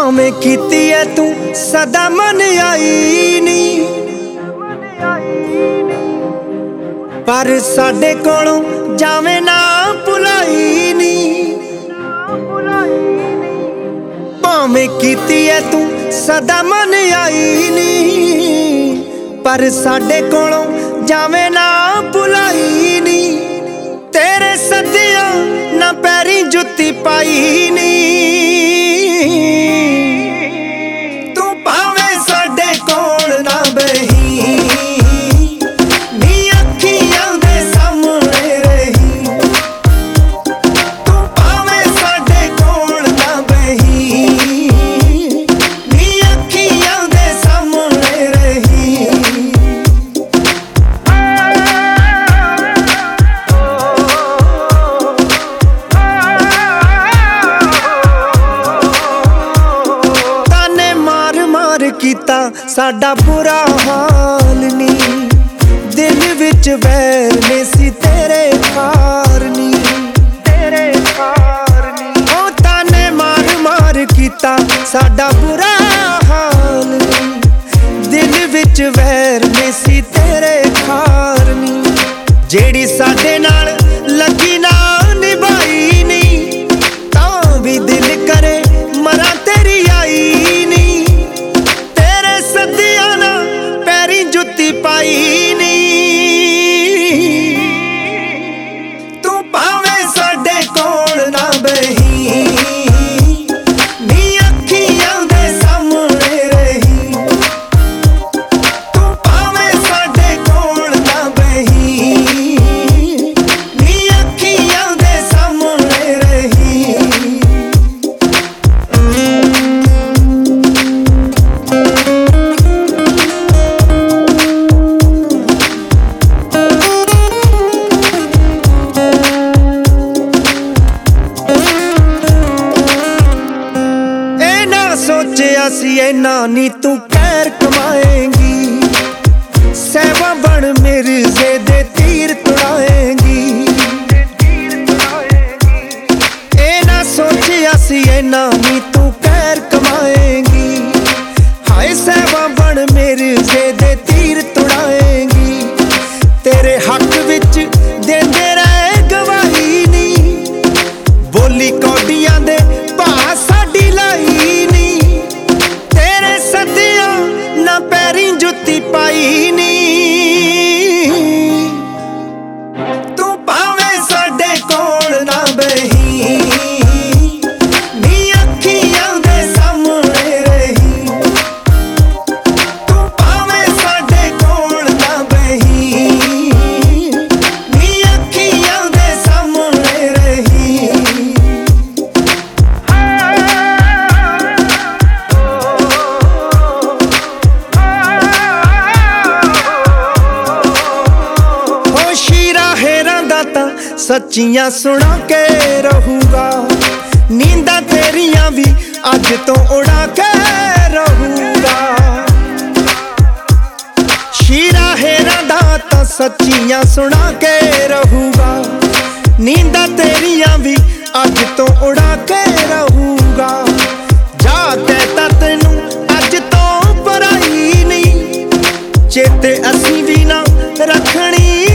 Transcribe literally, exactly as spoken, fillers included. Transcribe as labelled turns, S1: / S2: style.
S1: भावें कीती है तू सदा मन आई नी, पर साडे कोलों जावे ना भुलाई नी। भावें कीती है तू सदा मन आई नी, पर साडे कोलों जावे ना भुलाई नी। तेरे सदिया ना पैरी जुत्ती पाई नी, तू भावें साडे कोल ना बही, नी अखियां दे सामने रही। तू भावें साडे कोल ना बही, नी अखियां दे सामने रही। कीता साडा बुरा हाल नी, दिल विच वैर ने सी तेरे खार नी, तेरे खार नी। ओ ताने मार मार कीता साडा बुरा हाल नी, दिल विच वैर ने सी तेरे खार नी। जेड़ी साडे नाल लगी ना निभाई नी, तां भी दिल करे मरा तेरी आई नी। जुत्ती पाई नी, तू भावें साडे कोल ना बही, नी अखियां दे सामने रही। तू भावें साडे कोल ना बही, नी अखियां दे सामने रही। सोचिया सी ऐना नी तू कैर कमाएंगी, सहवा बन मिर्जे दे तीर तुड़ाएंगी। ए ना सोचिया सी ऐना नी तू कैर कमाएंगी, हाय सहवा बन मिर्जे दे तीर तुड़ाएंगी। तेरे हक विच देंदे रहे गवाही नी, बोली कौडियां दे भा साडी लाई नी। ना पैरी जुत्ती पाई नी, तू भावें साडे कोल ना बही, नी अखियां दे सामने रही। तू भावें साडे कोल ना बही, नी अखियां दे सामने रही। सच्चियां सुना के रहूगा, नींदा तेरियां भी अज तो उड़ा के रहूगा। शीरा हेरा दा तां सच्चियां सुना के रहूगा, नींदा तेरियां भी अज तो उड़ा के रहूगा। जा कहता तेनू अज तो पराई नहीं, चेते असीं भी ना रखनी